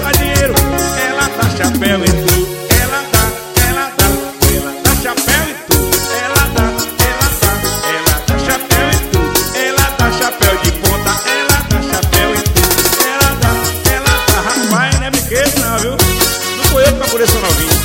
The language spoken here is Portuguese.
dá dinheiro, ela dá chapéu em tudo. Ela dá chapéu em tudo. Ela dá chapéu em tudo. Ela dá chapéu de ponta, ela dá chapéu em tudo. Ela dá, rapaz, não é brinquedo não, viu? Não sou eu que procurei essa novinha.